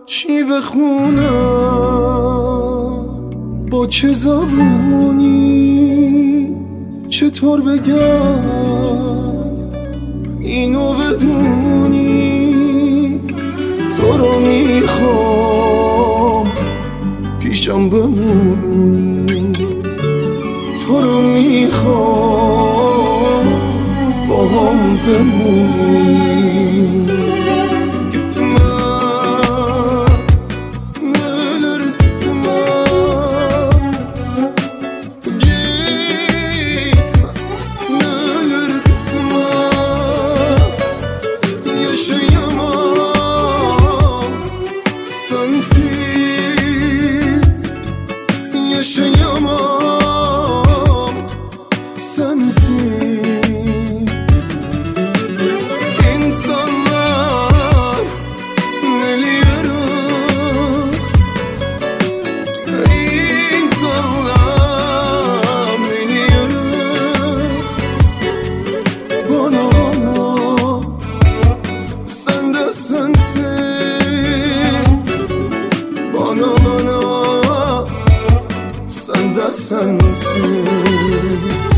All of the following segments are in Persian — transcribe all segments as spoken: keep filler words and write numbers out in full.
چی بخونم با چه زبونی، چطور بگم اینو بدونی، تو رو میخوام پیشم بمونی، تو رو میخوام با هم بمونی. Yaşayamam sensiz. İnsanlar neliyorum, insanlar neliyorum. Bana bana sen de sensiz. Bana bana sen de sensiz.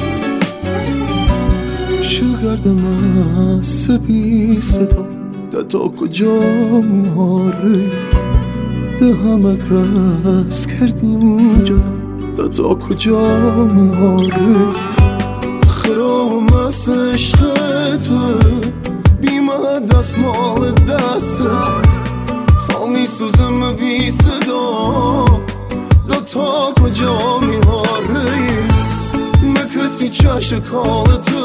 شگرد مست بی صدا ده تا کجا میاره، ده همه کس کردیم جدا ده تا کجا میاره. خرام از عشق تو بیمه دستمال دستت، فامی سوزم بی صدا تا کجا میاره. مکسی چش کالتو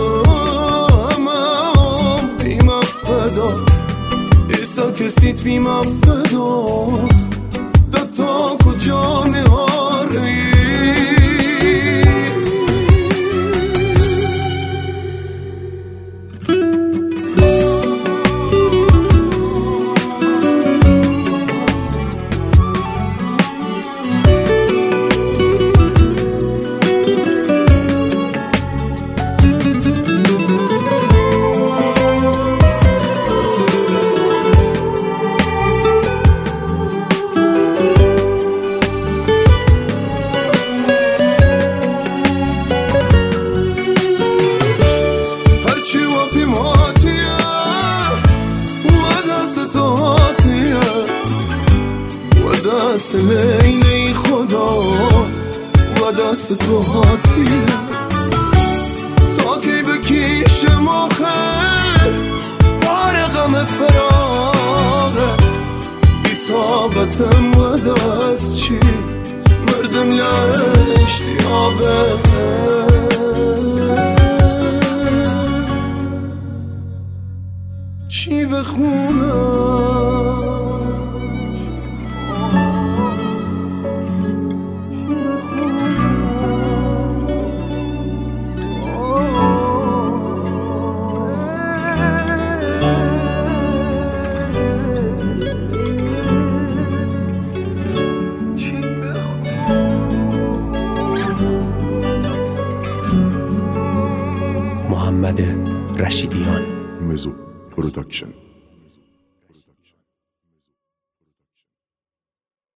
امام بیمه فدا، ایسا کسیت بیمه فدا دا تا کجا میاره. دست لیلی خدا و دست تو هاتیه، تا کی بکیشم آخر بار غم فراغت. بی طاقتم و دست چی مردم لاشتیاقت. چی بخونم محمد رشیدیان. مزو پروداکشن.